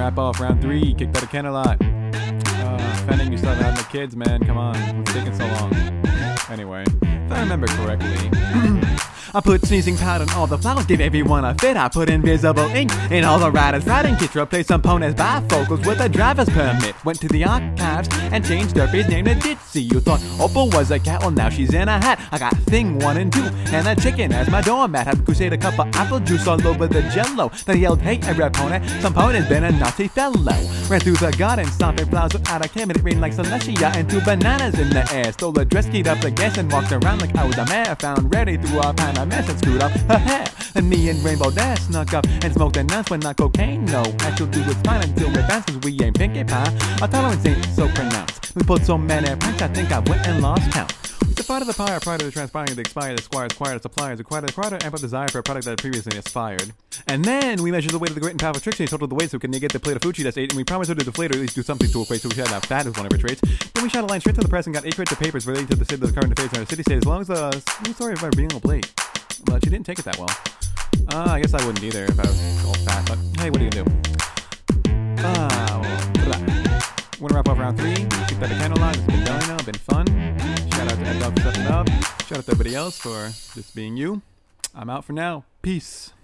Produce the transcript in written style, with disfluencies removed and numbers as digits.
wrap off round 3. Kicked out a can a lot. Fending, you still haven't had no kids, man. Come on. It's taking so long. Anyway, if I remember correctly, I put sneezing powder on all the flowers, give everyone a fit. I put invisible ink in all the riders' riding kits. Replaced some ponies bifocals with a driver's permit. Went to the archives and changed Derpy's name to Ditsy. You thought Opal was a cat, well now she's in a hat. I got Thing 1 and 2 and a chicken as my doormat. Had Crusade a cup of apple juice all over the jello. Then yelled, hey every pony, some pony's been a naughty fellow. Ran through the garden, stomping flowers without a cabinet. It rained like Celestia and 2 bananas in the air. Stole a dress, keyed up the gas and walked around like I was a mare. Found Reddy through a pan of mess and screwed up her hair. And me and Rainbow Dash snuck up and smoked a nuts, but not cocaine. No, actual dude was fine until we advanced, cause we ain't Pinkie Pie. Our tolerance ain't so pronounced. We pulled so many pranks, I think I went and lost count. The part of the fire, prior to the transpiring, the expired, the squire, the suppliers, acquired the quarter, amp up desire for a product that had previously aspired. And then we measured the weight of the great and powerful Trixie and totaled the weight so we could get the plate of food she just ate, and we promised her to deflate or at least do something to equate so we should have fat as one of her traits. Then we shot a line straight to the press and got 8 crates of papers relating to the state of the current affairs in our city state, as long as the smooth story of our being a late. But she didn't take it that well. I guess I wouldn't either if I was all fat, but hey, what are you gonna do? We're gonna wrap up round 3. Keep that a candle line. It's been done now, been fun. Shout out to Ed Dog for stepping up. Shout out to everybody else for just being you. I'm out for now. Peace.